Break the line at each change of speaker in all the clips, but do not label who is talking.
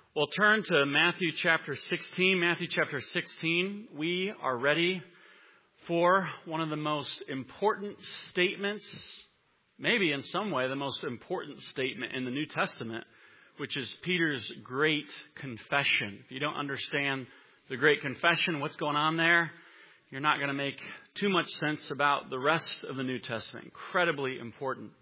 Well, turn to Matthew chapter 16. Matthew chapter 16, we are ready for one of the most important statements, maybe in some way the most important statement in the New Testament, which is Peter's great confession. If you don't understand the great confession, what's going on there, you're not going to make too much sense about the rest of the New Testament. Incredibly important.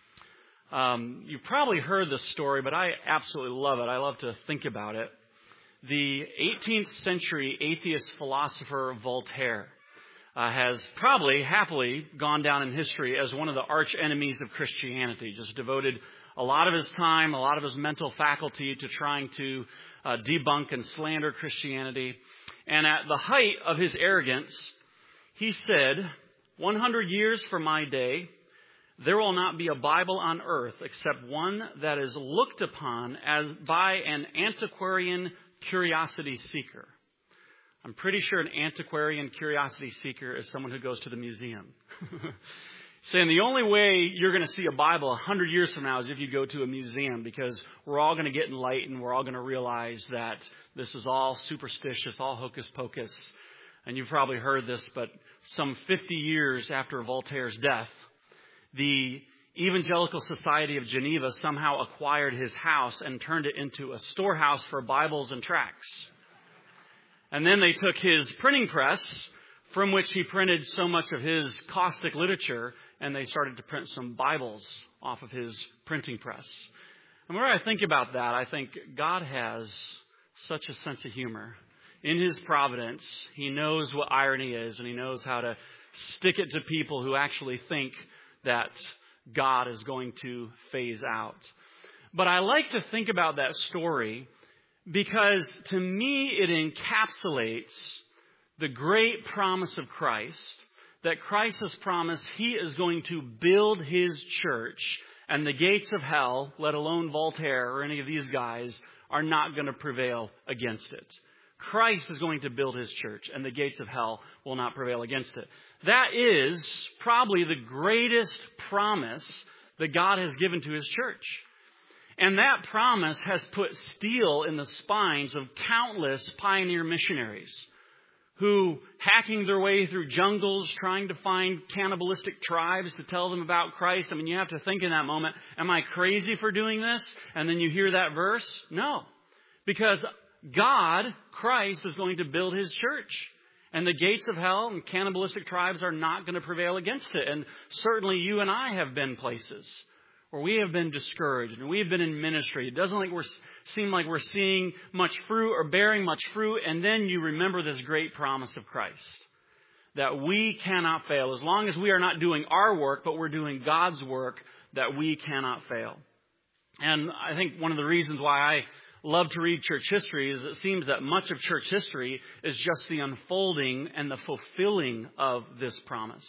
You've probably heard this story, but I absolutely love it. I love to think about it. The 18th century atheist philosopher Voltaire has probably happily gone down in history as one of the arch enemies of Christianity. Just devoted a lot of his time, a lot of his mental faculty to trying to debunk and slander Christianity. And at the height of his arrogance, he said, 100 years from my day, there will not be a Bible on earth except one that is looked upon as by an antiquarian curiosity seeker. I'm pretty sure an antiquarian curiosity seeker is someone who goes to the museum. Saying the only way you're going to see a Bible 100 years from now is if you go to a museum, because we're all going to get enlightened. We're all going to realize that this is all superstitious, all hocus pocus. And you've probably heard this, but some 50 years after Voltaire's death, the Evangelical Society of Geneva somehow acquired his house and turned it into a storehouse for Bibles and tracts. And then they took his printing press, from which he printed so much of his caustic literature, and they started to print some Bibles off of his printing press. And when I think about that, I think God has such a sense of humor. In his providence, he knows what irony is, and he knows how to stick it to people who actually think that God is going to phase out. But I like to think about that story because to me it encapsulates the great promise of Christ, that Christ has promised he is going to build his church, and the gates of hell, let alone Voltaire or any of these guys, are not going to prevail against it. Christ is going to build his church, and the gates of hell will not prevail against it. That is probably the greatest promise that God has given to his church. And that promise has put steel in the spines of countless pioneer missionaries who, hacking their way through jungles, trying to find cannibalistic tribes to tell them about Christ. I mean, you have to think in that moment, am I crazy for doing this? And then you hear that verse? No. Because God, Christ, is going to build his church. And the gates of hell and cannibalistic tribes are not going to prevail against it. And certainly you and I have been places where we have been discouraged and we have been in ministry. It doesn't seem like we're seeing much fruit or bearing much fruit. And then you remember this great promise of Christ, that we cannot fail. As long as we are not doing our work, but we're doing God's work, that we cannot fail. And I think one of the reasons why I love to read church history is it seems that much of church history is just the unfolding and the fulfilling of this promise.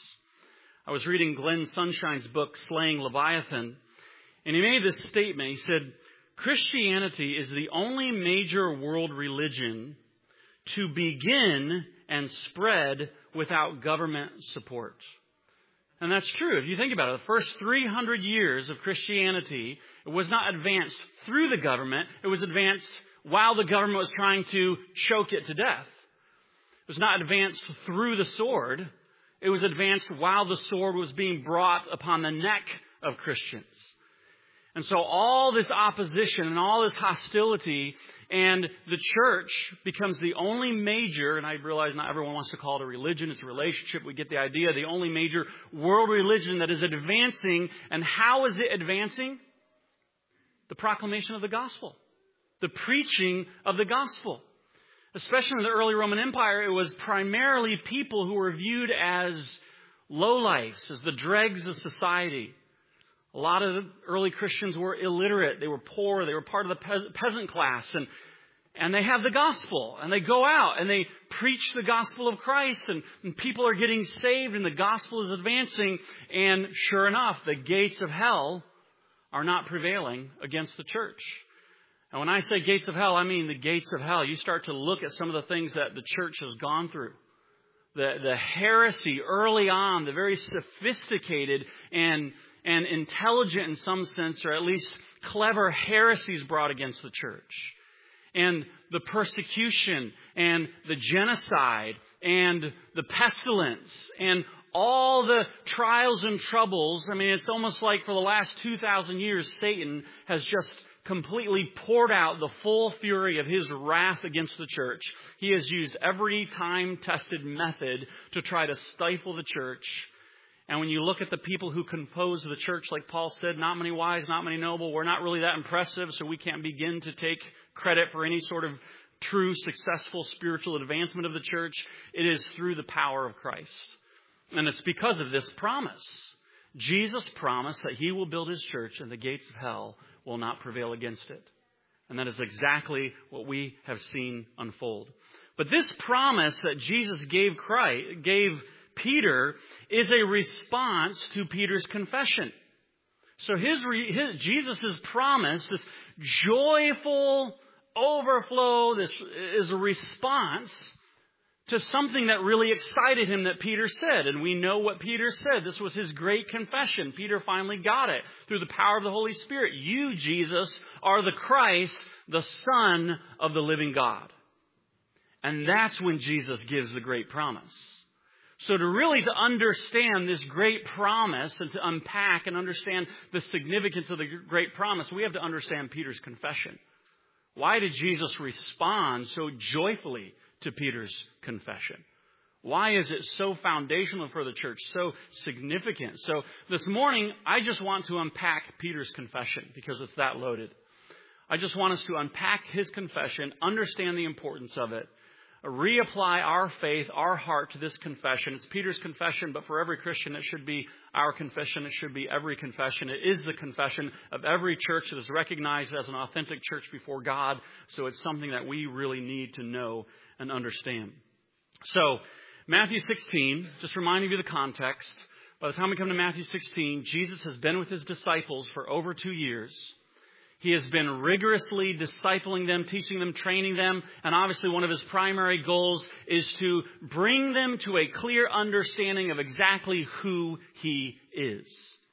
I was reading Glenn Sunshine's book, Slaying Leviathan, and he made this statement. He said, Christianity is the only major world religion to begin and spread without government support. And that's true. If you think about it, the first 300 years of Christianity, it was not advanced through the government. It was advanced while the government was trying to choke it to death. It was not advanced through the sword. It was advanced while the sword was being brought upon the neck of Christians. And so all this opposition and all this hostility, and the church becomes the only major, and I realize not everyone wants to call it a religion, it's a relationship, we get the idea, the only major world religion that is advancing. And how is it advancing? The proclamation of the gospel, the preaching of the gospel. Especially in the early Roman Empire, it was primarily people who were viewed as lowlifes, as the dregs of society. A lot of the early Christians were illiterate. They were poor. They were part of the peasant class. And they have the gospel. And they go out and they preach the gospel of Christ. And people are getting saved and the gospel is advancing. And sure enough, the gates of hell are not prevailing against the church. And when I say gates of hell, I mean the gates of hell. You start to look at some of the things that the church has gone through. The heresy early on, the very sophisticated and intelligent in some sense, or at least clever heresies brought against the church. and the persecution and the genocide and the pestilence and all the trials and troubles. I mean, it's almost like for the last 2,000 years, Satan has just completely poured out the full fury of his wrath against the church. He has used every time-tested method to try to stifle the church. And when you look at the people who compose the church, like Paul said, not many wise, not many noble, we're not really that impressive, so we can't begin to take credit for any sort of true, successful spiritual advancement of the church. It is through the power of Christ. And it's because of this promise. Jesus promised that he will build his church and the gates of hell will not prevail against it. And that is exactly what we have seen unfold. But this promise that Jesus gave Peter is a response to Peter's confession. So Jesus' promise, this joyful overflow, this is a response to something that really excited him that Peter said. And we know what Peter said. This was his great confession. Peter finally got it through the power of the Holy Spirit. You, Jesus, are the Christ, the Son of the living God. And that's when Jesus gives the great promise. So to understand this great promise and to unpack and understand the significance of the great promise, we have to understand Peter's confession. Why did Jesus respond so joyfully to Peter's confession? Why is it so foundational for the church, so significant? So this morning, I just want to unpack Peter's confession because it's that loaded. I just want us to unpack his confession, understand the importance of it, reapply our faith, our heart to this confession. It's Peter's confession, but for every Christian, it should be our confession. It should be every confession. It is the confession of every church that is recognized as an authentic church before God. So it's something that we really need to know and understand. So Matthew 16, just reminding you of the context. By the time we come to Matthew 16, Jesus has been with his disciples for over 2 years. He has been rigorously discipling them, teaching them, training them. And obviously one of his primary goals is to bring them to a clear understanding of exactly who he is.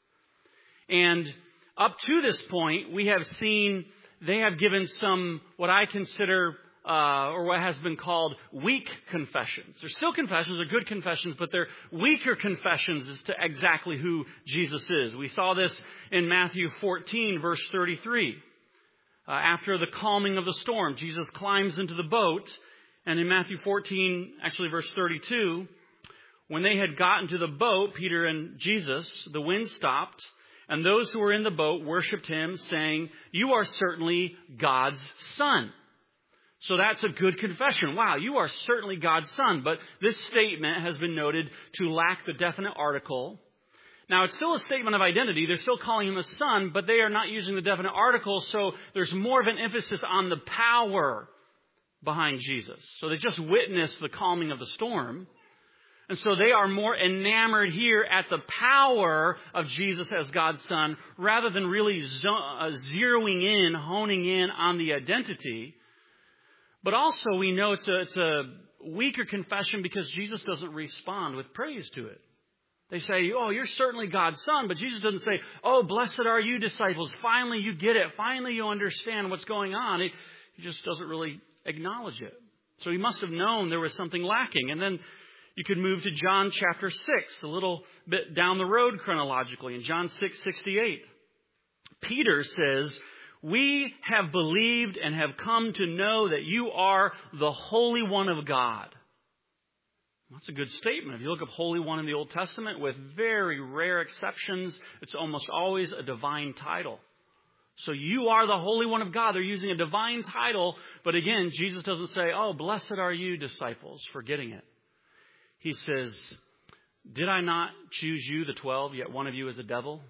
And up to this point, we have seen they have given some what I consider or what has been called weak confessions. They're still confessions, they're good confessions, but they're weaker confessions as to exactly who Jesus is. We saw this in Matthew 14, verse 33. After the calming of the storm, Jesus climbs into the boat, and in Matthew 14, actually verse 32, when they had gotten to the boat, Peter and Jesus, the wind stopped, and those who were in the boat worshipped him, saying, "You are certainly God's Son." So that's a good confession. Wow, you are certainly God's Son. But this statement has been noted to lack the definite article. Now, it's still a statement of identity. They're still calling him a son, but they are not using the definite article. So there's more of an emphasis on the power behind Jesus. So they just witnessed the calming of the storm. And so they are more enamored here at the power of Jesus as God's Son, rather than really zeroing in, honing in on the identity. But also we know it's a weaker confession because Jesus doesn't respond with praise to it. They say, "Oh, you're certainly God's Son," but Jesus doesn't say, "Oh, blessed are you, disciples. Finally you get it. Finally you understand what's going on." He just doesn't really acknowledge it. So he must have known there was something lacking. And then you could move to John chapter 6, a little bit down the road chronologically. In John 6:68, Peter says, "We have believed and have come to know that you are the Holy One of God." That's a good statement. If you look up Holy One in the Old Testament, with very rare exceptions, it's almost always a divine title. So you are the Holy One of God. They're using a divine title. But again, Jesus doesn't say, "Oh, blessed are you, disciples," for getting it. He says, "Did I not choose you, the 12, yet one of you is a devil?"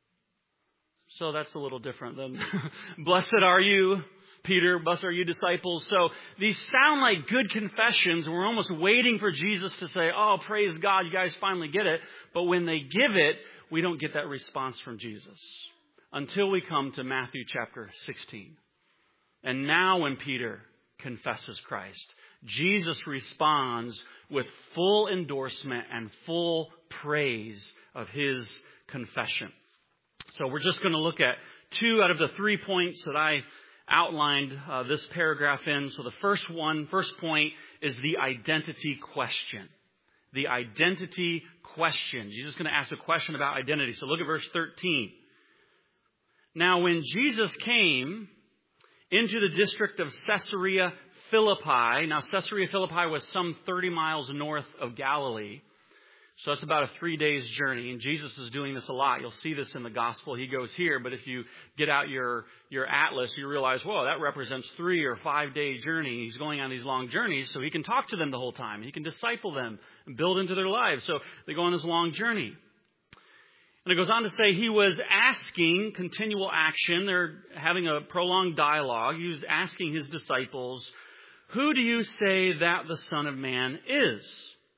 So that's a little different than "Blessed are you, Peter, blessed are you, disciples." So these sound like good confessions. We're almost waiting for Jesus to say, "Oh, praise God, you guys finally get it." But when they give it, we don't get that response from Jesus until we come to Matthew chapter 16. And now when Peter confesses Christ, Jesus responds with full endorsement and full praise of his confession. So we're just going to look at 2 out of the 3 points that I outlined this paragraph in. So the first point is the identity question. The identity question. Jesus is going to ask a question about identity. So look at verse 13. Now when Jesus came into the district of Caesarea Philippi. Now Caesarea Philippi was some 30 miles north of Galilee. So that's about a 3 days journey. And Jesus is doing this a lot. You'll see this in the gospel. He goes here, but if you get out your atlas, you realize, whoa, that represents 3 or 5 day journey. He's going on these long journeys so he can talk to them the whole time. He can disciple them and build into their lives. So they go on this long journey. And it goes on to say he was asking, continual action. They're having a prolonged dialogue. He was asking his disciples, who do you say that the Son of Man is?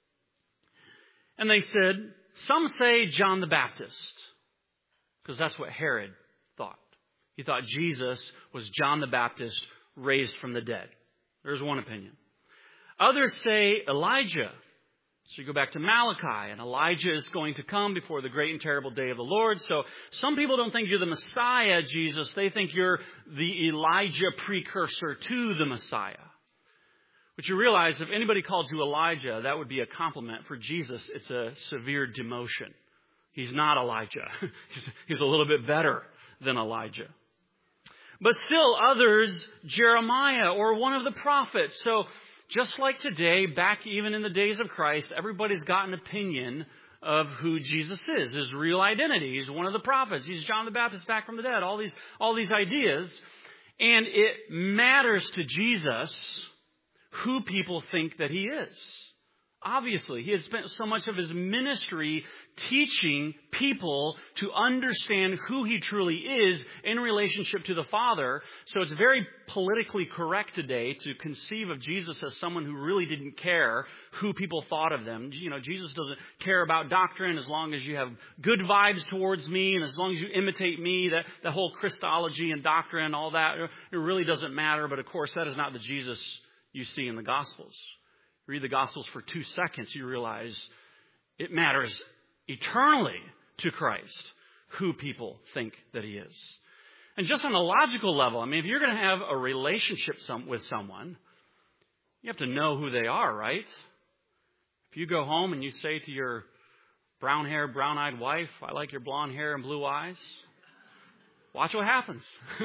And they said, some say John the Baptist. Because that's what Herod thought. He thought Jesus was John the Baptist raised from the dead. There's one opinion. Others say Elijah. So you go back to Malachi, and Elijah is going to come before the great and terrible day of the Lord. So some people don't think you're the Messiah, Jesus. They think you're the Elijah precursor to the Messiah. But you realize if anybody calls you Elijah, that would be a compliment. For Jesus, it's a severe demotion. He's not Elijah. He's a little bit better than Elijah. But still others, Jeremiah or one of the prophets. So just like today, back even in the days of Christ, everybody's got an opinion of who Jesus is, his real identity. He's one of the prophets. He's John the Baptist back from the dead. All these ideas. And it matters to Jesus who people think that he is. Obviously, he had spent so much of his ministry teaching people to understand who he truly is in relationship to the Father. So it's very politically correct today to conceive of Jesus as someone who really didn't care who people thought of them. You know, Jesus doesn't care about doctrine as long as you have good vibes towards me and as long as you imitate me. That the whole Christology and doctrine, all that, it really doesn't matter. But of course, that is not the Jesus you see in the Gospels. Read the Gospels for 2 seconds, you realize it matters eternally to Christ who people think that he is. And just on a logical level, I mean, if you're going to have a relationship with someone, you have to know who they are, right? If you go home and you say to your brown-haired, brown-eyed wife, I like your blonde hair and blue eyes, watch what happens.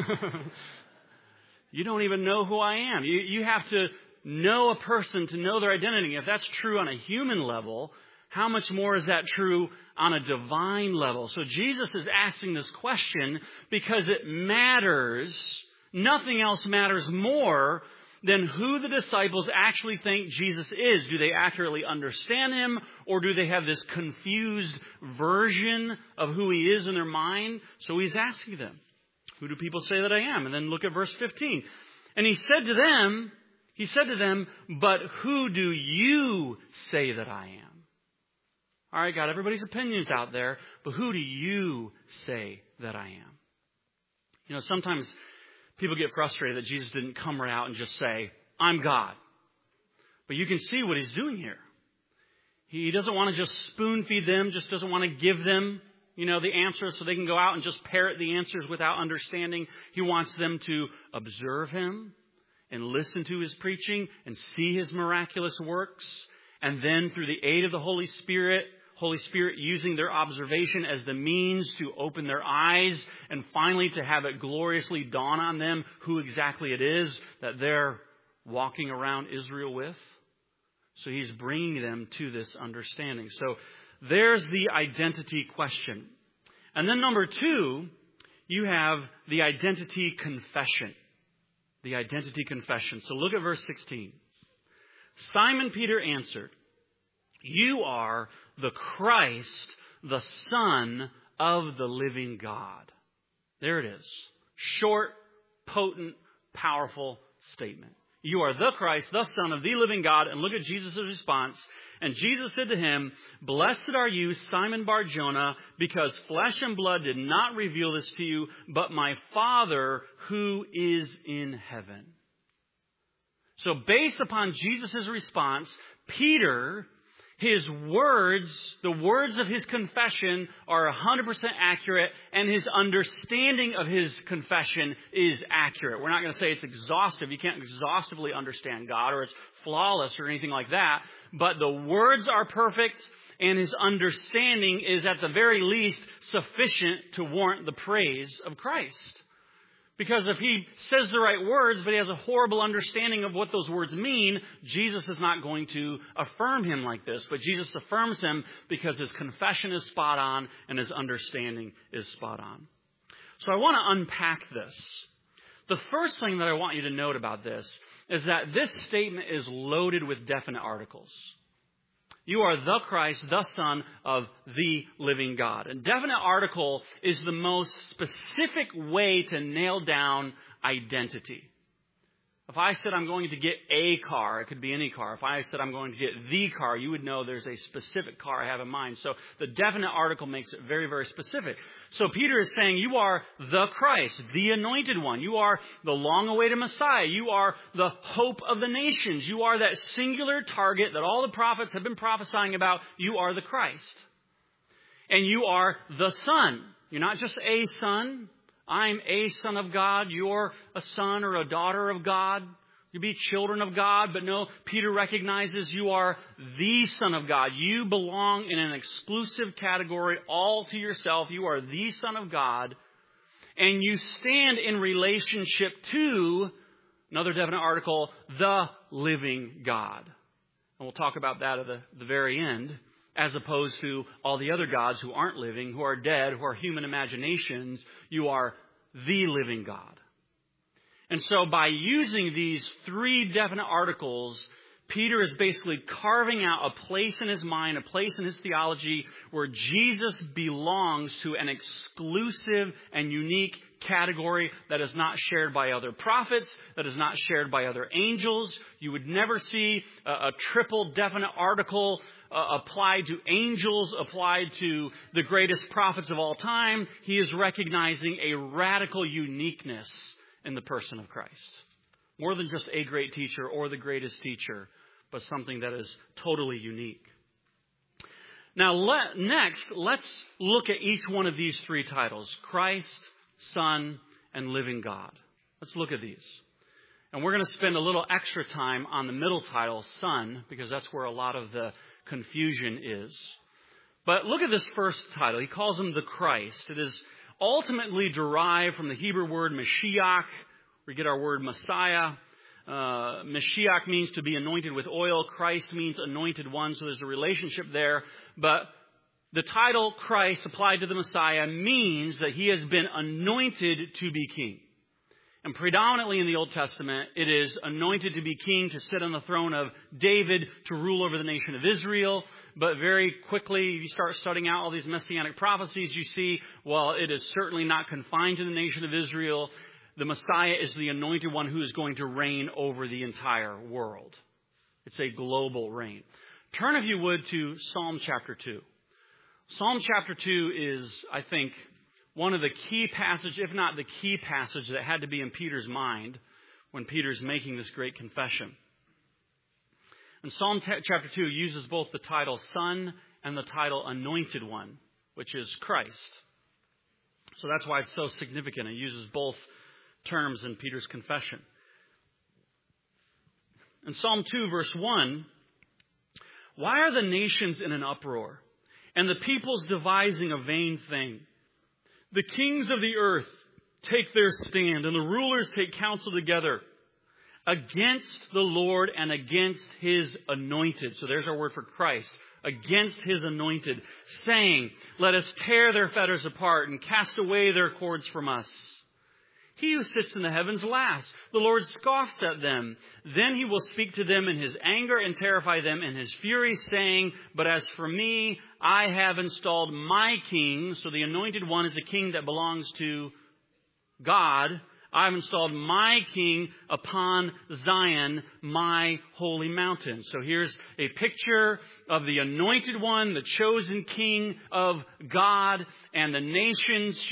You don't even know who I am. You have to know a person to know their identity. If that's true on a human level, how much more is that true on a divine level? So Jesus is asking this question because it matters. Nothing else matters more than who the disciples actually think Jesus is. Do they accurately understand him, or do they have this confused version of who he is in their mind? So he's asking them, who do people say that I am? And then look at verse 15. And he said to them, but who do you say that I am? All right, got everybody's opinions out there, but who do you say that I am? You know, sometimes people get frustrated that Jesus didn't come right out and just say, I'm God. But you can see what he's doing here. He doesn't want to just spoon feed them, just doesn't want to give them, you know, the answers so they can go out and just parrot the answers without understanding. He wants them to observe him and listen to his preaching and see his miraculous works. And then through the aid of the Holy Spirit using their observation as the means to open their eyes and finally to have it gloriously dawn on them who exactly it is that they're walking around Israel with. So he's bringing them to this understanding. So there's the identity question. And then number 2, you have the identity confession. The identity confession. So look at verse 16. Simon Peter answered, you are the Christ, the Son of the living God. There it is. Short, potent, powerful statement. You are the Christ, the Son of the living God. And look at Jesus' response. And Jesus said to him, blessed are you, Simon Bar-Jonah, because flesh and blood did not reveal this to you, but my Father who is in heaven. So based upon Jesus' response, Peter, His words, the words of his confession are 100% accurate, and his understanding of his confession is accurate. We're not going to say it's exhaustive. You can't exhaustively understand God, or it's flawless or anything like that. But the words are perfect, and his understanding is at the very least sufficient to warrant the praise of Christ. Because if he says the right words, but he has a horrible understanding of what those words mean, Jesus is not going to affirm him like this. But Jesus affirms him because his confession is spot on and his understanding is spot on. So I want to unpack this. The first thing that I want you to note about this is that this statement is loaded with definite articles. You are the Christ, the Son of the living God. A definite article is the most specific way to nail down identity. If I said I'm going to get a car, it could be any car. If I said I'm going to get the car, you would know there's a specific car I have in mind. So the definite article makes it very, very specific. So Peter is saying you are the Christ, the anointed one. You are the long-awaited Messiah. You are the hope of the nations. You are that singular target that all the prophets have been prophesying about. You are the Christ. And you are the Son. You're not just a son. I'm a son of God. You're a son or a daughter of God. You be children of God. But no, Peter recognizes you are the Son of God. You belong in an exclusive category all to yourself. You are the Son of God. And you stand in relationship to, another definite article, the living God. And we'll talk about that at the very end, as opposed to all the other gods who aren't living, who are dead, who are human imaginations. You are the living God. And so by using these three definite articles, Peter is basically carving out a place in his mind, a place in his theology where Jesus belongs to an exclusive and unique category that is not shared by other prophets, that is not shared by other angels. You would never see a triple definite article applied to angels, applied to the greatest prophets of all time. He is recognizing a radical uniqueness in the person of Christ. More than just a great teacher or the greatest teacher, but something that is totally unique. Now, next, let's look at each one of these three titles: Christ, Son, and Living God. Let's look at these. And we're going to spend a little extra time on the middle title, Son, because that's where a lot of the confusion is. But look at this first title. He calls him the Christ. It is ultimately derived from the Hebrew word Mashiach. We get our word Messiah. Mashiach means to be anointed with oil. Christ means anointed one. So there's a relationship there. But the title Christ applied to the Messiah means that he has been anointed to be king. And predominantly in the Old Testament, it is anointed to be king, to sit on the throne of David, to rule over the nation of Israel. But very quickly, you start studying out all these messianic prophecies, you see, well, it is certainly not confined to the nation of Israel. The Messiah is the anointed one who is going to reign over the entire world. It's a global reign. Turn, if you would, to Psalm chapter 2. Psalm chapter 2 is, I think, one of the key passages, if not the key passage, that had to be in Peter's mind when Peter's making this great confession. And Psalm chapter 2 uses both the title Son and the title Anointed One, which is Christ. So that's why it's so significant. It uses both terms in Peter's confession. In Psalm 2, verse 1, why are the nations in an uproar, and the peoples devising a vain thing? The kings of the earth take their stand, and the rulers take counsel together against the Lord and against his anointed. So there's our word for Christ. Against his anointed, saying, let us tear their fetters apart and cast away their cords from us. He who sits in the heavens laughs. The Lord scoffs at them. Then he will speak to them in his anger and terrify them in his fury, saying, but as for me, I have installed my king. So the anointed one is a king that belongs to God. I have installed my king upon Zion, my holy mountain. So here's a picture of the anointed one, the chosen king of God, and the nations just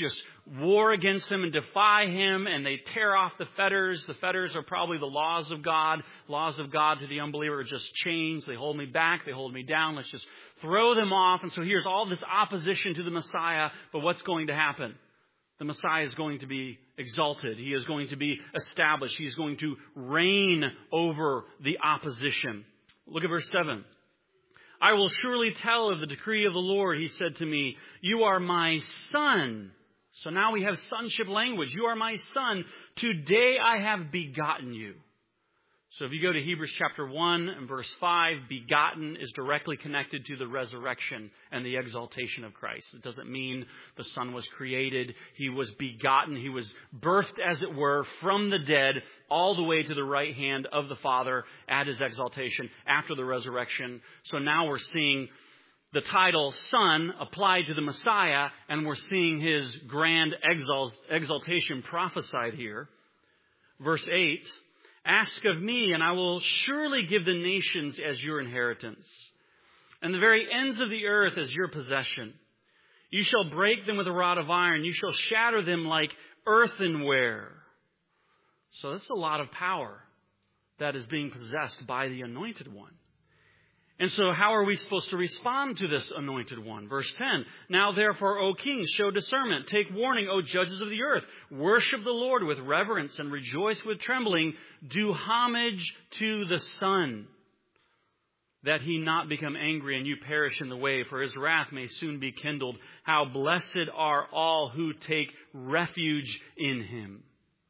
war against him and defy him, and they tear off the fetters. The fetters are probably the laws of God. Laws of God to the unbeliever are just chains. They hold me back. They hold me down. Let's just throw them off. And so here's all this opposition to the Messiah. But what's going to happen? The Messiah is going to be exalted. He is going to be established. He is going to reign over the opposition. Look at verse 7. I will surely tell of the decree of the Lord. He said to me, you are my son. So now we have sonship language. You are my son. Today I have begotten you. So if you go to Hebrews chapter 1 and verse 5, begotten is directly connected to the resurrection and the exaltation of Christ. It doesn't mean the Son was created. He was begotten. He was birthed, as it were, from the dead all the way to the right hand of the Father at his exaltation after the resurrection. So now we're seeing the title Son applied to the Messiah, and we're seeing his grand exaltation prophesied here. Verse 8, ask of me, and I will surely give the nations as your inheritance, and the very ends of the earth as your possession. You shall break them with a rod of iron. You shall shatter them like earthenware. So that's a lot of power that is being possessed by the Anointed One. And so how are we supposed to respond to this Anointed One? Verse 10, now therefore, O kings, show discernment. Take warning, O judges of the earth. Worship the Lord with reverence and rejoice with trembling. Do homage to the Son, that he not become angry and you perish in the way, for his wrath may soon be kindled. How blessed are all who take refuge in him.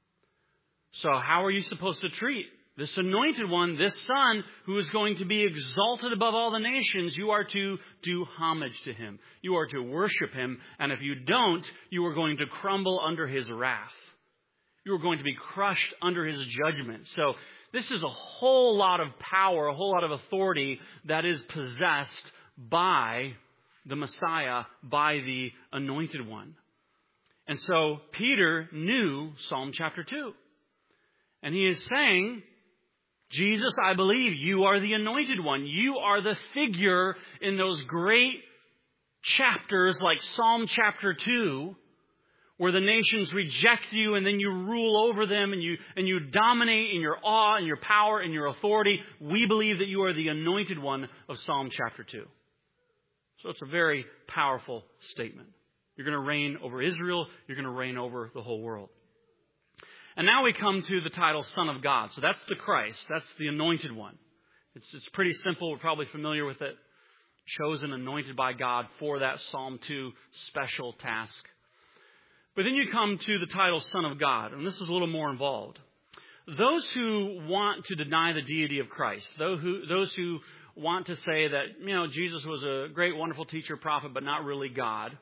So how are you supposed to treat this Anointed One, this Son, who is going to be exalted above all the nations? You are to do homage to him. You are to worship him. And if you don't, you are going to crumble under his wrath. You are going to be crushed under his judgment. So this is a whole lot of power, a whole lot of authority that is possessed by the Messiah, by the Anointed One. And so Peter knew Psalm chapter 2. And he is saying, Jesus, I believe you are the Anointed One. You are the figure in those great chapters like Psalm chapter 2, where the nations reject you and then you rule over them and you dominate in your awe and your power and your authority. We believe that you are the Anointed One of Psalm chapter 2. So it's a very powerful statement. You're going to reign over Israel. You're going to reign over the whole world. And now we come to the title Son of God. So that's the Christ. That's the Anointed One. It's pretty simple. We're probably familiar with it. Chosen, anointed by God for that Psalm 2 special task. But then you come to the title Son of God. And this is a little more involved. Those who want to deny the deity of Christ, those who want to say that, Jesus was a great, wonderful teacher, prophet, but not really God,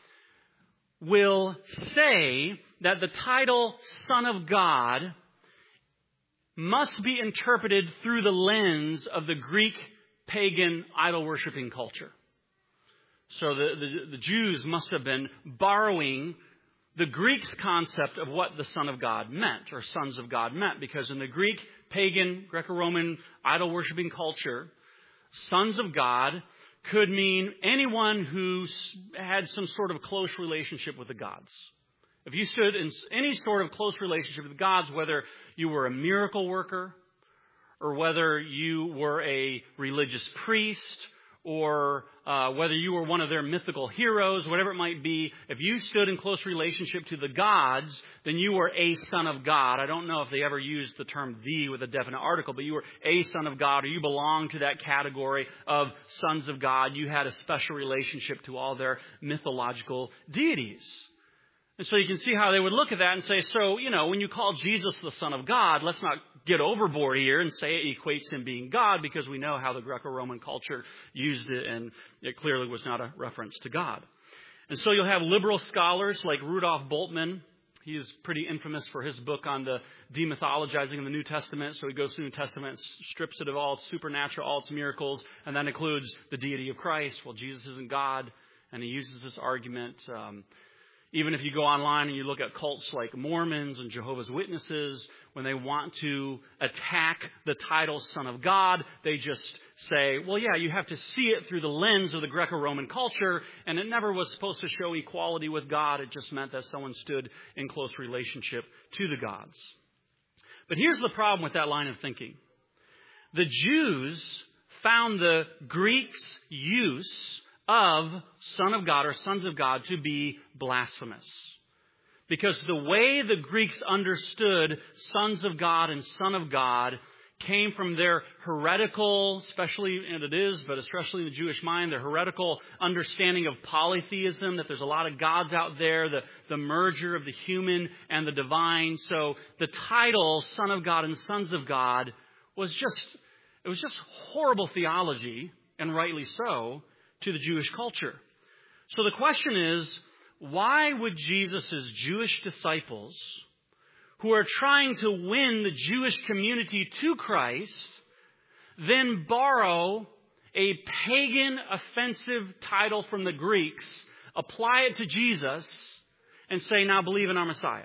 will say that the title Son of God must be interpreted through the lens of the Greek pagan idol-worshiping culture. So the Jews must have been borrowing the Greeks' concept of what the Son of God meant, or sons of God meant, because in the Greek, pagan, Greco-Roman idol-worshiping culture, sons of God could mean anyone who had some sort of close relationship with the gods. If you stood in any sort of close relationship with the gods, whether you were a miracle worker or whether you were a religious priest or whether you were one of their mythical heroes, whatever it might be, if you stood in close relationship to the gods, then you were a son of God. I don't know if they ever used the term "the" with a definite article, but you were a son of God, or you belonged to that category of sons of God. You had a special relationship to all their mythological deities. And so you can see how they would look at that and say, so, when you call Jesus the Son of God, let's not get overboard here and say it equates him being God, because we know how the Greco-Roman culture used it, and it clearly was not a reference to God. And so you'll have liberal scholars like Rudolf Bultmann. He is pretty infamous for his book on the demythologizing of the New Testament. So he goes through the New Testament, strips it of all its supernatural, all its miracles, and that includes the deity of Christ. Well, Jesus isn't God. And he uses this argument, Even if you go online and you look at cults like Mormons and Jehovah's Witnesses, when they want to attack the title Son of God, they just say, well, yeah, you have to see it through the lens of the Greco-Roman culture, and it never was supposed to show equality with God. It just meant that someone stood in close relationship to the gods. But here's the problem with that line of thinking. The Jews found the Greeks' use of Son of God or sons of God to be blasphemous. Because the way the Greeks understood sons of God and Son of God came from their heretical, especially in the Jewish mind, their heretical understanding of polytheism, that there's a lot of gods out there, the merger of the human and the divine. So the title Son of God and Sons of God was just horrible theology, and rightly so, to the Jewish culture. So the question is, why would Jesus' Jewish disciples, who are trying to win the Jewish community to Christ, then borrow a pagan offensive title from the Greeks, apply it to Jesus, and say, now believe in our Messiah?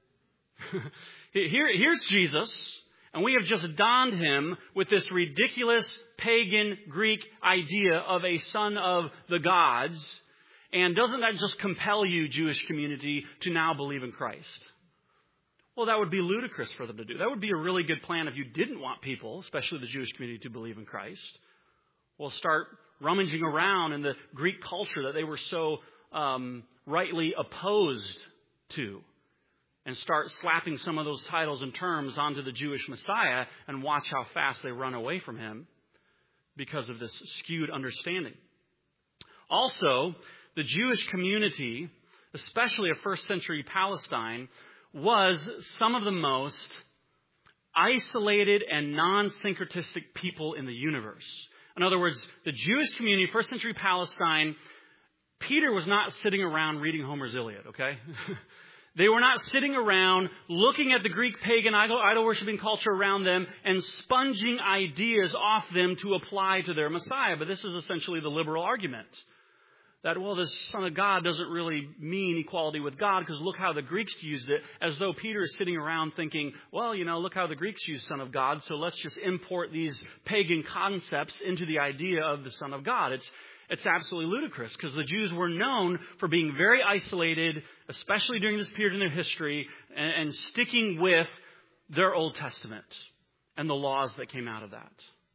Here's Jesus, and we have just donned him with this ridiculous pagan Greek idea of a son of the gods. And doesn't that just compel you, Jewish community, to now believe in Christ? Well, that would be ludicrous for them to do. That would be a really good plan if you didn't want people, especially the Jewish community, to believe in Christ. Well, start rummaging around in the Greek culture that they were so rightly opposed to, and start slapping some of those titles and terms onto the Jewish Messiah, and watch how fast they run away from him because of this skewed understanding. Also, the Jewish community, especially of first century Palestine, was some of the most isolated and non-syncretistic people in the universe. In other words, the Jewish community, first century Palestine, Peter was not sitting around reading Homer's Iliad, okay? They were not sitting around looking at the Greek pagan idol-worshiping culture around them and sponging ideas off them to apply to their Messiah. But this is essentially the liberal argument. That, well, this Son of God doesn't really mean equality with God, because look how the Greeks used it, as though Peter is sitting around thinking, well, look how the Greeks use Son of God, so let's just import these pagan concepts into the idea of the Son of God. It's absolutely ludicrous, because the Jews were known for being very isolated, especially during this period in their history, and sticking with their Old Testament and the laws that came out of that.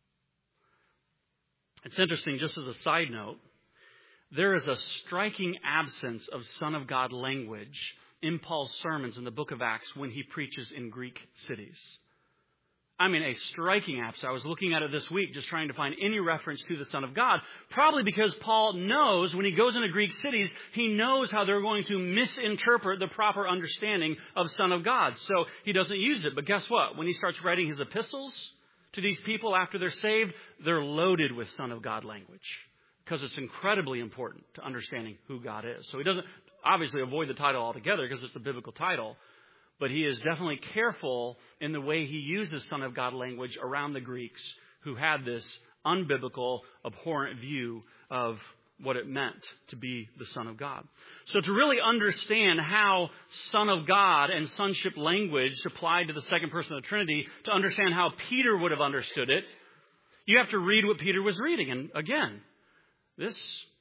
It's interesting, just as a side note, there is a striking absence of Son of God language in Paul's sermons in the book of Acts when he preaches in Greek cities. I mean, a striking absence. I was looking at it this week, just trying to find any reference to the Son of God, probably because Paul knows when he goes into Greek cities, he knows how they're going to misinterpret the proper understanding of Son of God. So he doesn't use it. But guess what? When he starts writing his epistles to these people after they're saved, they're loaded with Son of God language, because it's incredibly important to understanding who God is. So he doesn't obviously avoid the title altogether because it's a biblical title, but he is definitely careful in the way he uses Son of God language around the Greeks who had this unbiblical, abhorrent view of what it meant to be the Son of God. So to really understand how Son of God and sonship language applied to the second person of the Trinity, to understand how Peter would have understood it, you have to read what Peter was reading. And again, this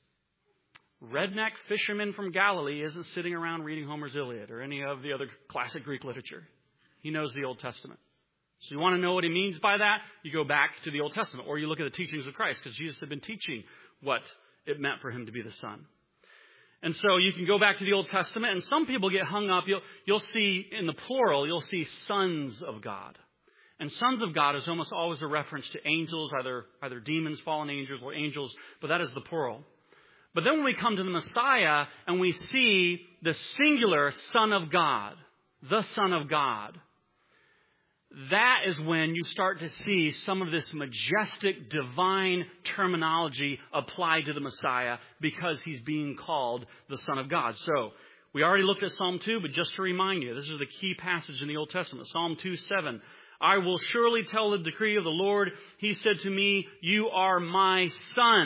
redneck fisherman from Galilee isn't sitting around reading Homer's Iliad or any of the other classic Greek literature. He knows the Old Testament. So you want to know what he means by that? You go back to the Old Testament, or you look at the teachings of Christ, because Jesus had been teaching what it meant for him to be the Son. And so you can go back to the Old Testament, and some people get hung up. You'll see in the plural, you'll see sons of God. And sons of God is almost always a reference to angels, either demons, fallen angels, or angels, but that is the plural. But then when we come to the Messiah and we see the singular Son of God, the Son of God, that is when you start to see some of this majestic divine terminology applied to the Messiah, because he's being called the Son of God. So we already looked at Psalm 2, but just to remind you, this is the key passage in the Old Testament. Psalm 2:7. I will surely tell the decree of the Lord. He said to me, you are my son.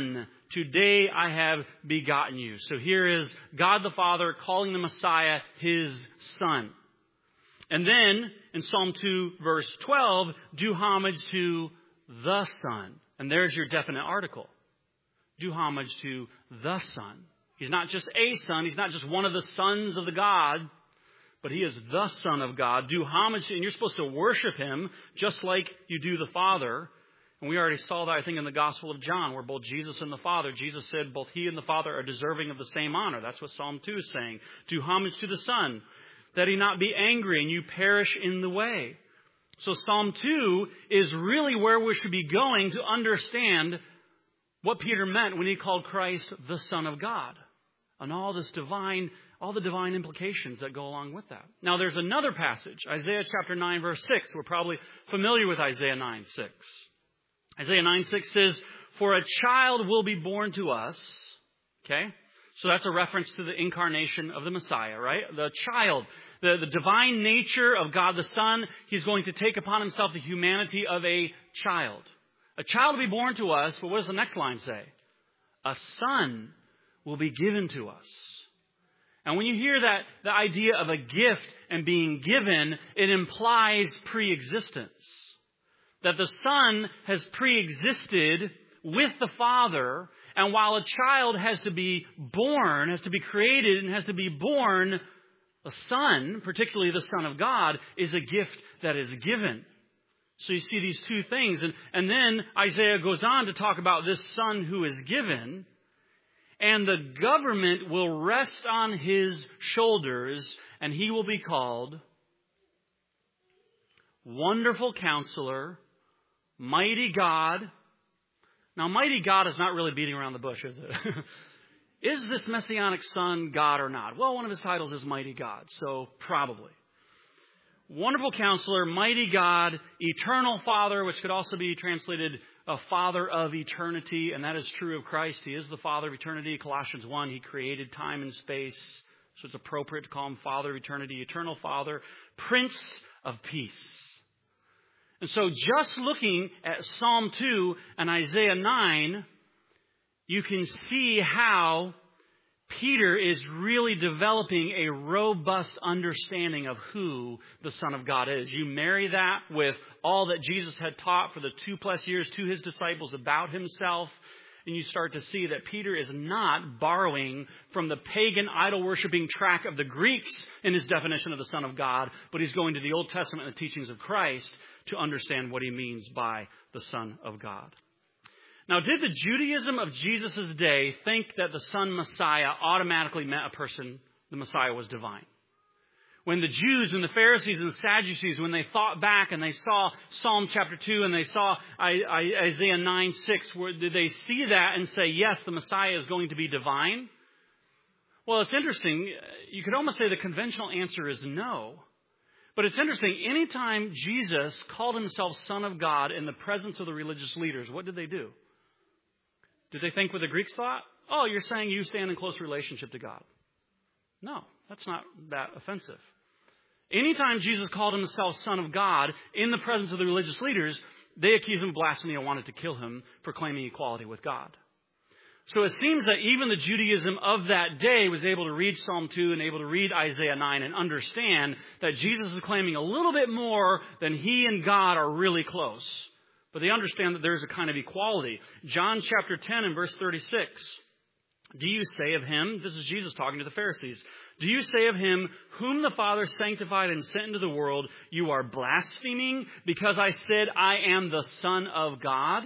today I have begotten you. So here is God the Father calling the Messiah his Son. And then in Psalm 2, verse 12, do homage to the Son. And there's your definite article. Do homage to the Son. He's not just a son. He's not just one of the sons of the God. But he is the Son of God. Do homage to, and you're supposed to worship him just like you do the Father. And we already saw that, I think, in the Gospel of John, where both Jesus and the Father, Jesus said both he and the Father are deserving of the same honor. That's what Psalm 2 is saying. Do homage to the Son, that he not be angry and you perish in the way. So Psalm 2 is really where we should be going to understand what Peter meant when he called Christ the Son of God. And all the divine implications that go along with that. Now there's another passage, Isaiah chapter 9, verse 6. We're probably familiar with Isaiah 9, 6. Isaiah 9, 6 says, for a child will be born to us. Okay? So that's a reference to the incarnation of the Messiah, right? The child, the divine nature of God the Son, he's going to take upon himself the humanity of a child. A child will be born to us, but what does the next line say? A son will be given to us. And when you hear that, the idea of a gift and being given, it implies pre-existence. That the Son has pre-existed with the Father, and while a child has to be born, has to be created and has to be born, the Son, particularly the Son of God, is a gift that is given. So you see these two things. And then Isaiah goes on to talk about this Son who is given. And the government will rest on his shoulders, and he will be called Wonderful Counselor, Mighty God. Now, Mighty God is not really beating around the bush, is it? Is this Messianic Son God or not? Well, one of his titles is Mighty God, so probably. Wonderful Counselor, Mighty God, Eternal Father, which could also be translated a Father of eternity, and that is true of Christ. He is the Father of eternity. Colossians 1, he created time and space, so it's appropriate to call him Father of eternity, Eternal Father, Prince of Peace. And so just looking at Psalm 2 and Isaiah 9, you can see how Peter is really developing a robust understanding of who the Son of God is. You marry that with all that Jesus had taught for the 2+ years to his disciples about himself, and you start to see that Peter is not borrowing from the pagan idol-worshiping track of the Greeks in his definition of the Son of God, but he's going to the Old Testament and the teachings of Christ to understand what he means by the Son of God. Now, did the Judaism of Jesus' day think that the Son Messiah automatically meant a person, the Messiah was divine? When the Jews and the Pharisees and the Sadducees, when they thought back and they saw Psalm chapter 2 and they saw Isaiah 9, 6, did they see that and say, yes, the Messiah is going to be divine? Well, it's interesting. You could almost say the conventional answer is no. But it's interesting. Anytime Jesus called himself Son of God in the presence of the religious leaders, what did they do? Did they think what the Greeks thought? Oh, you're saying you stand in close relationship to God. No, that's not that offensive. Anytime Jesus called himself Son of God in the presence of the religious leaders, they accused him of blasphemy and wanted to kill him for claiming equality with God. So it seems that even the Judaism of that day was able to read Psalm 2 and able to read Isaiah 9 and understand that Jesus is claiming a little bit more than he and God are really close. But they understand that there's a kind of equality. John chapter 10 and verse 36. Do you say of him, this is Jesus talking to the Pharisees, do you say of him whom the Father sanctified and sent into the world, you are blaspheming because I said I am the Son of God?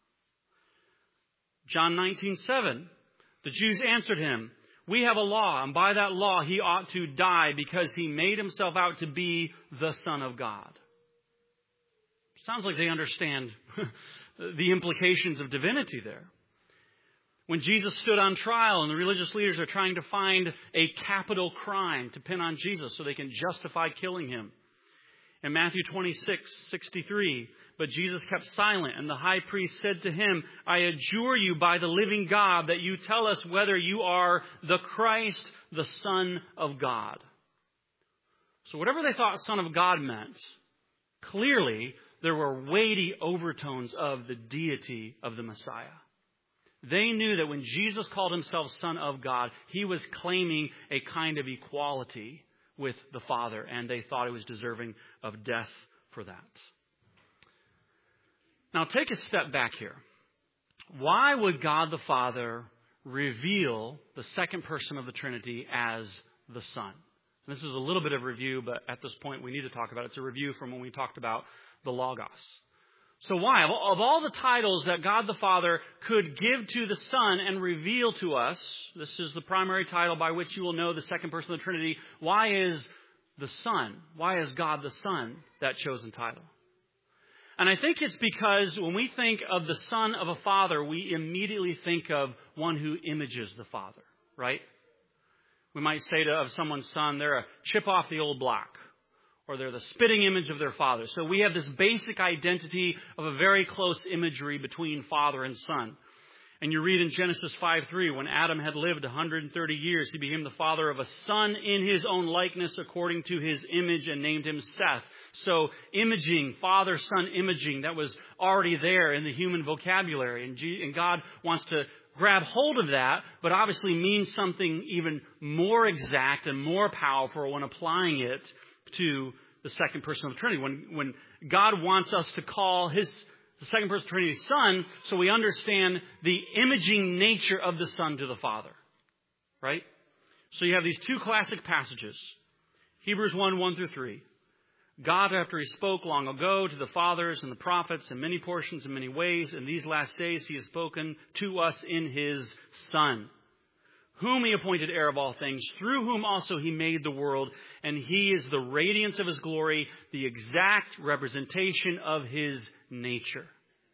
John 19:7. The Jews answered him, we have a law, and by that law he ought to die because he made himself out to be the Son of God. Sounds like they understand the implications of divinity there. When Jesus stood on trial and the religious leaders are trying to find a capital crime to pin on Jesus so they can justify killing him. In Matthew 26:63, but Jesus kept silent, and the high priest said to him, I adjure you by the living God that you tell us whether you are the Christ, the Son of God. So whatever they thought Son of God meant, clearly there were weighty overtones of the deity of the Messiah. They knew that when Jesus called himself Son of God, he was claiming a kind of equality with the Father, and they thought he was deserving of death for that. Now take a step back here. Why would God the Father reveal the second person of the Trinity as the Son? And this is a little bit of review, but at this point we need to talk about it. It's a review from when we talked about the Logos. So why? Of all the titles that God the Father could give to the Son and reveal to us, this is the primary title by which you will know the second person of the Trinity. Why is the Son? Why is God the Son that chosen title? And I think it's because when we think of the Son of a Father, we immediately think of one who images the Father, right? We might say of someone's son, they're a chip off the old block, or they're the spitting image of their father. So we have this basic identity of a very close imagery between father and son. And you read in Genesis 5:3, when Adam had lived 130 years, he became the father of a son in his own likeness according to his image and named him Seth. So imaging, father-son imaging, that was already there in the human vocabulary. And God wants to grab hold of that, but obviously means something even more exact and more powerful when applying it to the second person of the Trinity. When God wants us to call the second person of the Trinity Son, so we understand the imaging nature of the Son to the Father. Right? So you have these two classic passages. Hebrews 1:1-3. God, after he spoke long ago to the fathers and the prophets in many portions and many ways, in these last days he has spoken to us in his Son, whom he appointed heir of all things, through whom also he made the world, and he is the radiance of his glory, the exact representation of his nature.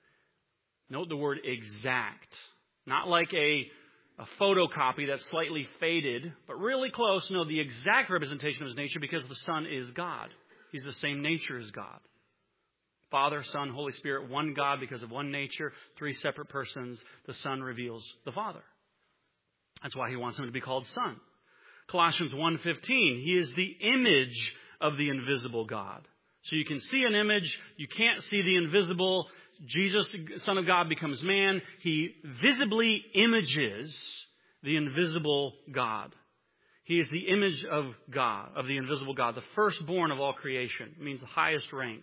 Note the word exact. Not like a photocopy that's slightly faded, but really close. No, the exact representation of his nature, because the Son is God. He's the same nature as God. Father, Son, Holy Spirit, one God because of one nature, three separate persons. The Son reveals the Father. That's why he wants him to be called Son. Colossians 1:15, he is the image of the invisible God. So you can see an image, you can't see the invisible. Jesus, Son of God, becomes man. He visibly images the invisible God. He is the image of God, of the invisible God, the firstborn of all creation. It means the highest rank.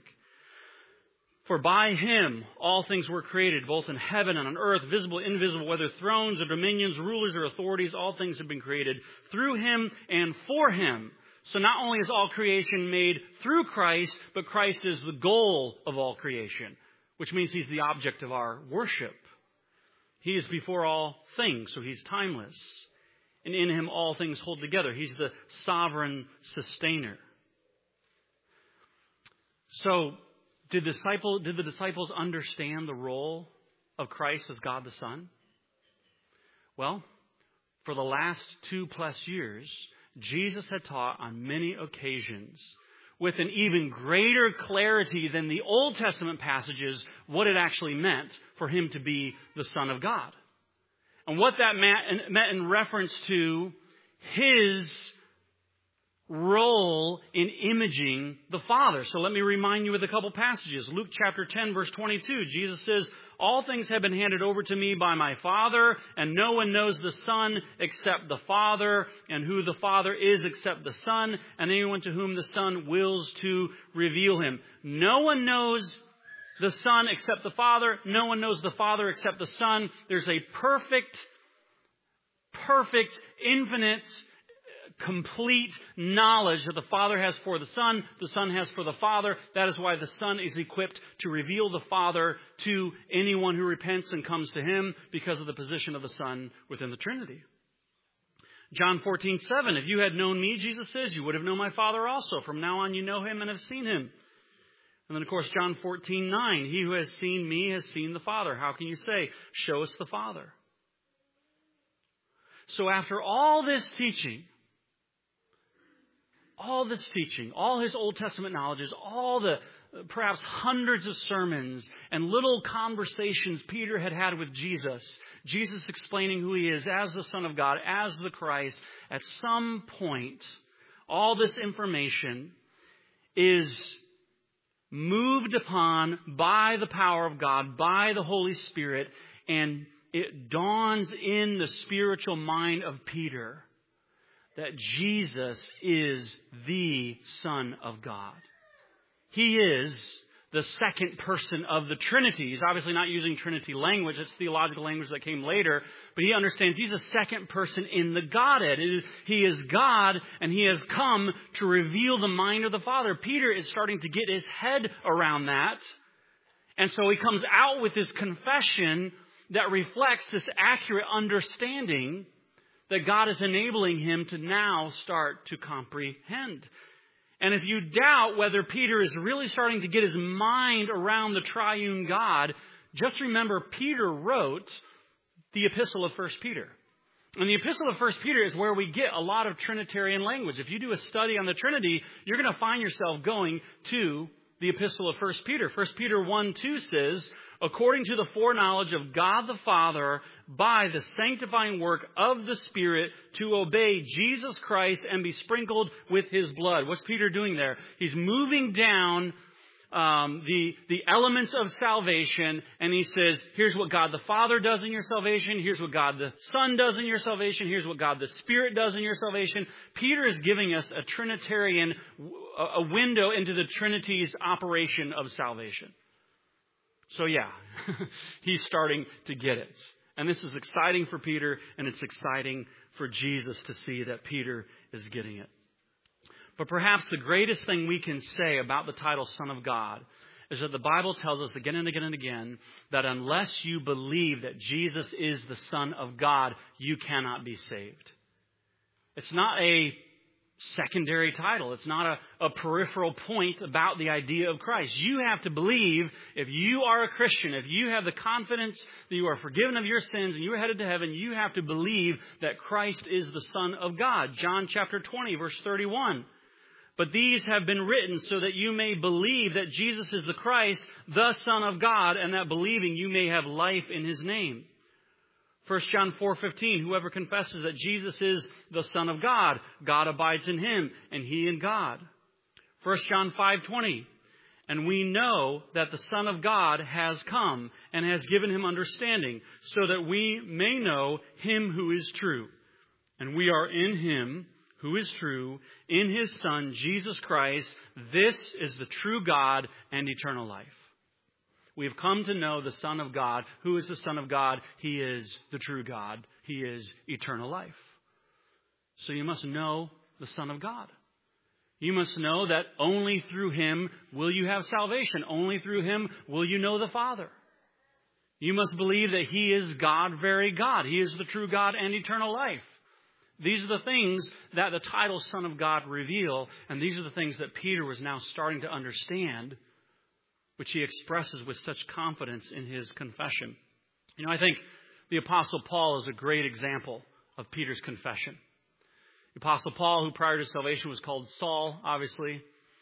For by him all things were created, both in heaven and on earth, visible, invisible, whether thrones or dominions, rulers or authorities, all things have been created through him and for him. So not only is all creation made through Christ, but Christ is the goal of all creation, which means he's the object of our worship. He is before all things, so he's timeless. And in him all things hold together. He's the sovereign sustainer. So, did the disciples understand the role of Christ as God the Son? Well, for the last 2+ years, Jesus had taught on many occasions with an even greater clarity than the Old Testament passages what it actually meant for him to be the Son of God. And what that meant in reference to his role in imaging the Father. So let me remind you with a couple passages. Luke chapter 10, verse 22, Jesus says, all things have been handed over to me by my Father, and no one knows the Son except the Father, and who the Father is except the Son, and anyone to whom the Son wills to reveal him. No one knows the Son except the Father. No one knows the Father except the Son. There's a perfect, infinite, complete knowledge that the Father has for the Son has for the Father. That is why the Son is equipped to reveal the Father to anyone who repents and comes to him, because of the position of the Son within the Trinity. John 14:7, if you had known me, Jesus says, you would have known my Father also. From now on you know him and have seen him. And then, of course, John 14:9, he who has seen me has seen the Father. How can you say, show us the Father? So after all this teaching, all his Old Testament knowledges, all the perhaps hundreds of sermons and little conversations Peter had with Jesus, Jesus explaining who he is as the Son of God, as the Christ, at some point, all this information is moved upon by the power of God, by the Holy Spirit, and it dawns in the spiritual mind of Peter that Jesus is the Son of God. He is the second person of the Trinity. He's obviously not using Trinity language. It's theological language that came later. But he understands he's a second person in the Godhead. He is God, and he has come to reveal the mind of the Father. Peter is starting to get his head around that. And so he comes out with this confession that reflects this accurate understanding that God is enabling him to now start to comprehend. And if you doubt whether Peter is really starting to get his mind around the triune God, just remember Peter wrote the Epistle of 1 Peter. And the Epistle of 1 Peter is where we get a lot of Trinitarian language. If you do a study on the Trinity, you're going to find yourself going to the Epistle of 1 Peter. 1 Peter 1:2 says, according to the foreknowledge of God the Father, by the sanctifying work of the Spirit, to obey Jesus Christ and be sprinkled with his blood. What's Peter doing there? He's moving down the elements of salvation, and he says, here's what God the Father does in your salvation, here's what God the Son does in your salvation, here's what God the Spirit does in your salvation. Peter is giving us a Trinitarian, a window into the Trinity's operation of salvation. So yeah, he's starting to get it. And this is exciting for Peter, and it's exciting for Jesus to see that Peter is getting it. But perhaps the greatest thing we can say about the title Son of God is that the Bible tells us again and again and again that unless you believe that Jesus is the Son of God, you cannot be saved. It's not a secondary title. It's not a peripheral point about the idea of Christ. You have to believe, if you are a Christian, if you have the confidence that you are forgiven of your sins and you are headed to heaven, you have to believe that Christ is the Son of God. John chapter 20, verse 31. But these have been written so that you may believe that Jesus is the Christ, the Son of God, and that believing you may have life in his name. 1 John 4:15, whoever confesses that Jesus is the Son of God, God abides in him, and he in God. 1 John 5:20, and we know that the Son of God has come and has given him understanding, so that we may know him who is true. And we are in him who is true, in his Son, Jesus Christ. This is the true God and eternal life. We have come to know the Son of God. Who is the Son of God? He is the true God. He is eternal life. So you must know the Son of God. You must know that only through him will you have salvation. Only through him will you know the Father. You must believe that he is God, very God. He is the true God and eternal life. These are the things that the title Son of God reveal, and these are the things that Peter was now starting to understand, which he expresses with such confidence in his confession. You know, I think the Apostle Paul is a great example of Peter's confession. The Apostle Paul, who prior to salvation was called Saul, obviously,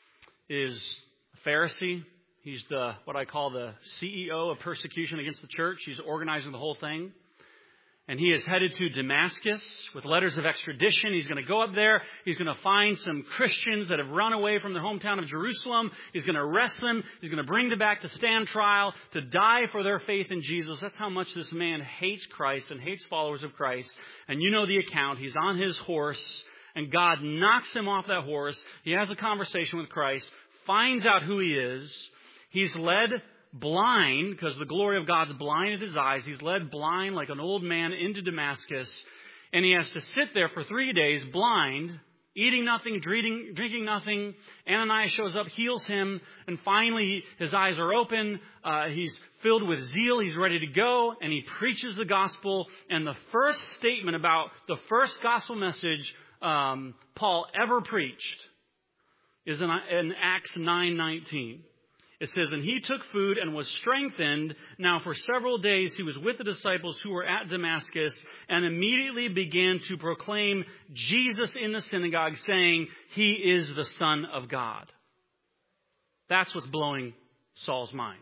is a Pharisee. He's what I call the CEO of persecution against the church. He's organizing the whole thing. And he is headed to Damascus with letters of extradition. He's going to go up there. He's going to find some Christians that have run away from their hometown of Jerusalem. He's going to arrest them. He's going to bring them back to stand trial, to die for their faith in Jesus. That's how much this man hates Christ and hates followers of Christ. And you know the account. He's on his horse, and God knocks him off that horse. He has a conversation with Christ, finds out who he is. He's led blind, because the glory of God's blinded his eyes. He's led blind like an old man into Damascus. And he has to sit there for 3 days blind, eating nothing, drinking nothing. Ananias shows up, heals him. And finally, his eyes are open. He's filled with zeal. He's ready to go. And he preaches the gospel. And the first statement about the first gospel message Paul ever preached is in Acts 9:19. It says, and he took food and was strengthened. Now for several days he was with the disciples who were at Damascus, and immediately began to proclaim Jesus in the synagogue, saying, he is the Son of God. That's what's blowing Saul's mind.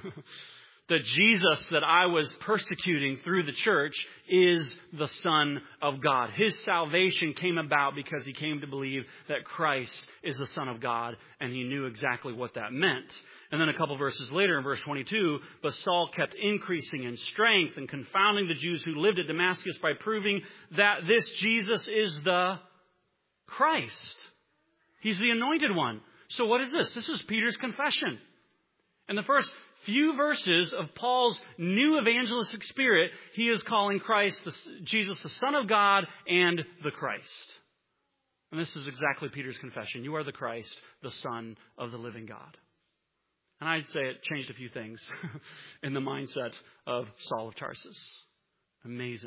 The Jesus that I was persecuting through the church is the Son of God. His salvation came about because he came to believe that Christ is the Son of God, and he knew exactly what that meant. And then a couple verses later in verse 22, but Saul kept increasing in strength and confounding the Jews who lived at Damascus by proving that this Jesus is the Christ. He's the anointed one. So what is this? This is Peter's confession. In the first few verses of Paul's new evangelistic spirit, he is calling Christ, Jesus, the Son of God and the Christ. And this is exactly Peter's confession. You are the Christ, the Son of the living God. And I'd say it changed a few things in the mindset of Saul of Tarsus. Amazing.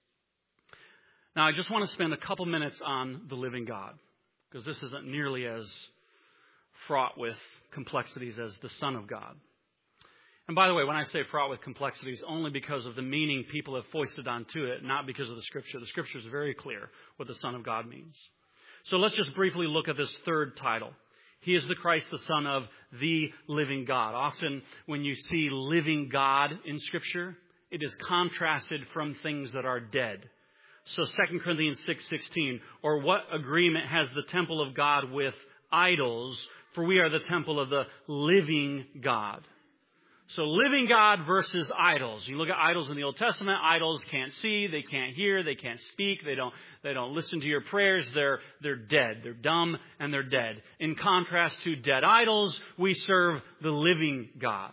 Now, I just want to spend a couple minutes on the living God, because this isn't nearly as fraught with complexities as the Son of God. And by the way, when I say fraught with complexities, only because of the meaning people have foisted onto it, not because of the Scripture. The Scripture is very clear what the Son of God means. So let's just briefly look at this third title. He is the Christ, the Son of the living God. Often when you see living God in Scripture, it is contrasted from things that are dead. So 2 Corinthians 6:16, or what agreement has the temple of God with idols? For we are the temple of the living God. So living God versus idols. You look at idols in the Old Testament, idols can't see, they can't hear, they can't speak, they don't listen to your prayers, they're dead. They're dumb and they're dead. In contrast to dead idols, we serve the living God.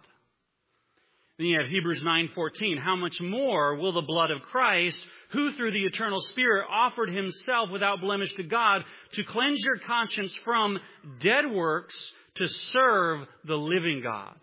Then you have Hebrews 9:14. How much more will the blood of Christ, who through the eternal Spirit offered himself without blemish to God, to cleanse your conscience from dead works to serve the living God?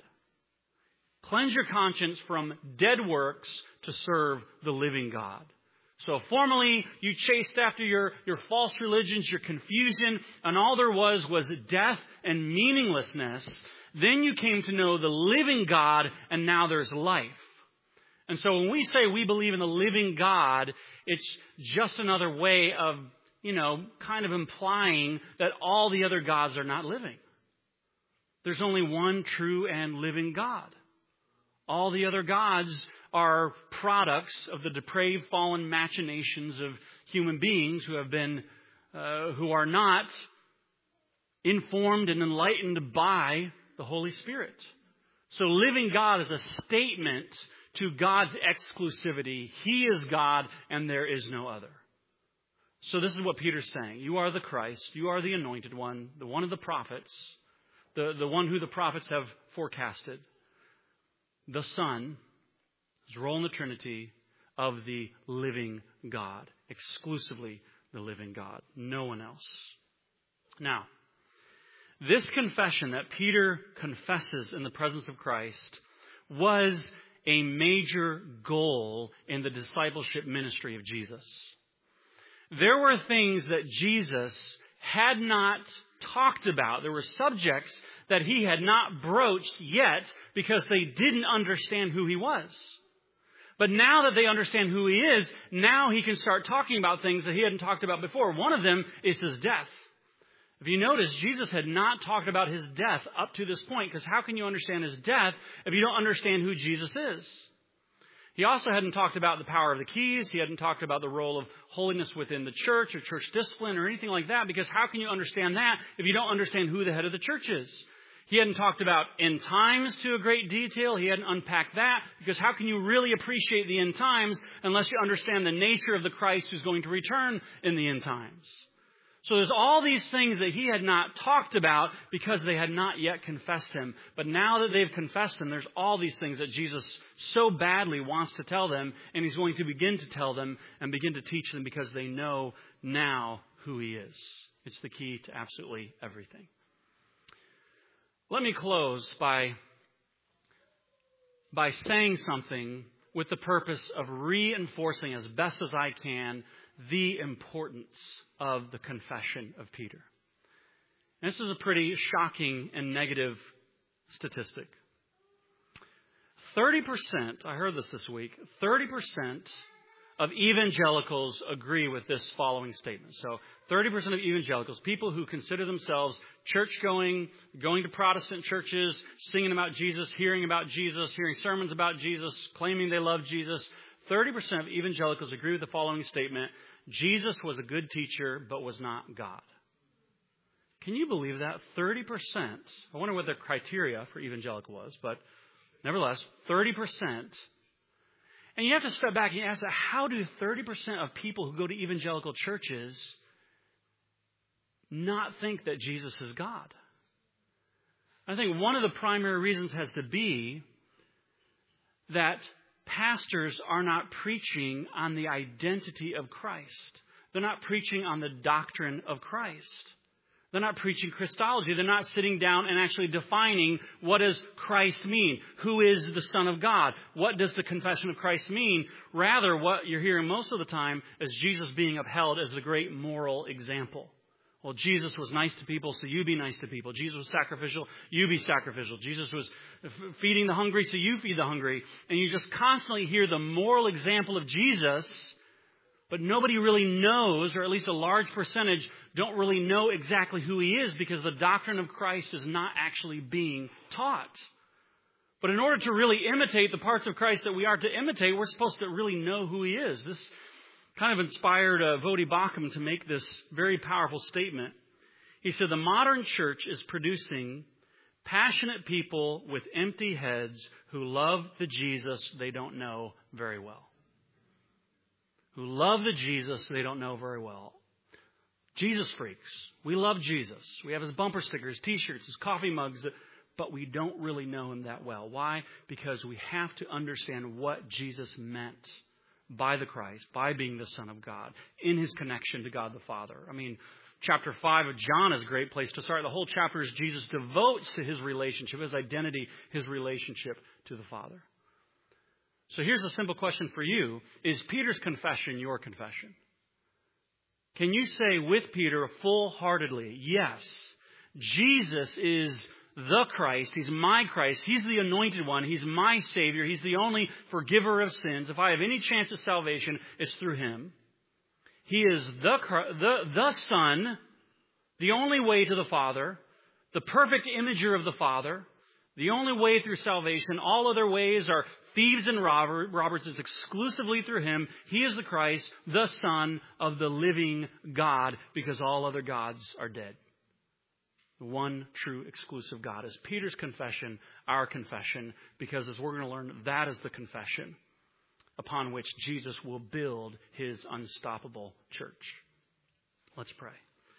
Cleanse your conscience from dead works to serve the living God. So formerly you chased after your false religions, your confusion, and all there was death and meaninglessness. Then you came to know the living God, and now there's life. And so when we say we believe in the living God, it's just another way of, kind of implying that all the other gods are not living. There's only one true and living God. All the other gods are products of the depraved, fallen machinations of human beings who are not informed and enlightened by the Holy Spirit. So living God is a statement to God's exclusivity. He is God and there is no other. So this is what Peter's saying. You are the Christ. You are the anointed one, the one of the prophets, the one who the prophets have forecasted. The Son, his role in the Trinity, of the living God. Exclusively the living God. No one else. Now, this confession that Peter confesses in the presence of Christ was a major goal in the discipleship ministry of Jesus. There were things that Jesus had not talked about. There were subjects that he had not broached yet because they didn't understand who he was. But now that they understand who he is, now he can start talking about things that he hadn't talked about before. One of them is his death. If you notice, Jesus had not talked about his death up to this point, because how can you understand his death if you don't understand who Jesus is? He also hadn't talked about the power of the keys. He hadn't talked about the role of holiness within the church or church discipline or anything like that, because how can you understand that if you don't understand who the head of the church is? He hadn't talked about end times to a great detail. He hadn't unpacked that, because how can you really appreciate the end times unless you understand the nature of the Christ who's going to return in the end times? So there's all these things that he had not talked about because they had not yet confessed him. But now that they've confessed him, there's all these things that Jesus so badly wants to tell them, and he's going to begin to tell them and begin to teach them because they know now who he is. It's the key to absolutely everything. Let me close by saying something with the purpose of reinforcing as best as I can the importance of the confession of Peter. And this is a pretty shocking and negative statistic. 30%, I heard this week, 30% of evangelicals agree with this following statement. So 30% of evangelicals, people who consider themselves church-going, going to Protestant churches, singing about Jesus, hearing sermons about Jesus, claiming they love Jesus, 30% of evangelicals agree with the following statement: Jesus was a good teacher, but was not God. Can you believe that? 30%. I wonder what their criteria for evangelical was, but nevertheless, 30%. And you have to step back and ask, how do 30% of people who go to evangelical churches not think that Jesus is God? I think one of the primary reasons has to be that pastors are not preaching on the identity of Christ. They're not preaching on the doctrine of Christ. They're not preaching Christology. They're not sitting down and actually defining what does Christ mean? Who is the Son of God? What does the confession of Christ mean? Rather, what you're hearing most of the time is Jesus being upheld as the great moral example. Well, Jesus was nice to people, so you be nice to people. Jesus was sacrificial, you be sacrificial. Jesus was feeding the hungry, so you feed the hungry. And you just constantly hear the moral example of Jesus, but nobody really knows, or at least a large percentage don't really know exactly who he is because the doctrine of Christ is not actually being taught. But in order to really imitate the parts of Christ that we are to imitate, we're supposed to really know who he is. This kind of inspired Voddie Baucham to make this very powerful statement. He said, the modern church is producing passionate people with empty heads who love the Jesus they don't know very well. Who love the Jesus they don't know very well. Jesus freaks. We love Jesus. We have his bumper stickers, T-shirts, his coffee mugs, but we don't really know him that well. Why? Because we have to understand what Jesus meant by the Christ, by being the Son of God, in his connection to God the Father. I mean, chapter 5 of John is a great place to start. The whole chapter is Jesus devotes to his relationship, his identity, his relationship to the Father. So here's a simple question for you. Is Peter's confession your confession? Can you say with Peter full-heartedly, yes, Jesus is the Christ. He's my Christ. He's the anointed one. He's my Savior. He's the only forgiver of sins. If I have any chance of salvation, it's through him. He is the Son, the only way to the Father, the perfect imager of the Father, the only way through salvation. All other ways are thieves and robbers. It's exclusively through him. He is the Christ, the Son of the living God, because all other gods are dead. The one true exclusive God is Peter's confession, our confession, because as we're going to learn, that is the confession upon which Jesus will build his unstoppable church. Let's pray.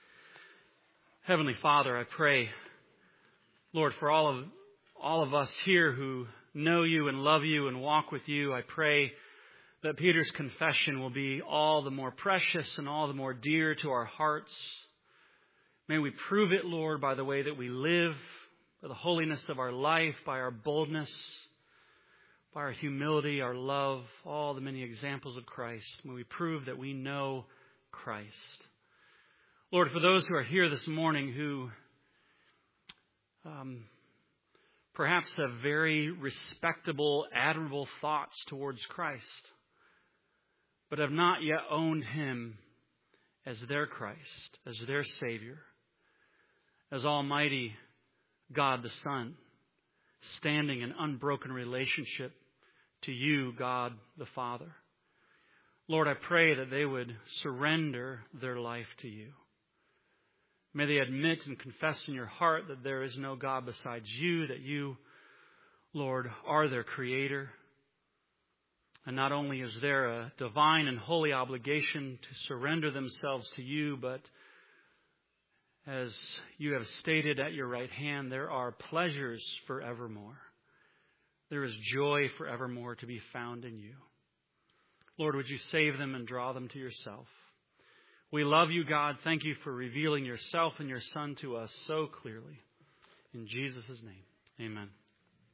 Heavenly Father, I pray, Lord, for all of us here who know you and love you and walk with you, I pray that Peter's confession will be all the more precious and all the more dear to our hearts. May we prove it, Lord, by the way that we live, by the holiness of our life, by our boldness, by our humility, our love, all the many examples of Christ. May we prove that we know Christ. Lord, for those who are here this morning who perhaps have very respectable, admirable thoughts towards Christ, but have not yet owned him as their Christ, as their Savior, as Almighty God the Son, standing in unbroken relationship to you, God the Father. Lord, I pray that they would surrender their life to you. May they admit and confess in your heart that there is no God besides you, that you, Lord, are their Creator. And not only is there a divine and holy obligation to surrender themselves to you, but as you have stated at your right hand, there are pleasures forevermore. There is joy forevermore to be found in you. Lord, would you save them and draw them to yourself? We love you, God. Thank you for revealing yourself and your Son to us so clearly. In Jesus' name, amen.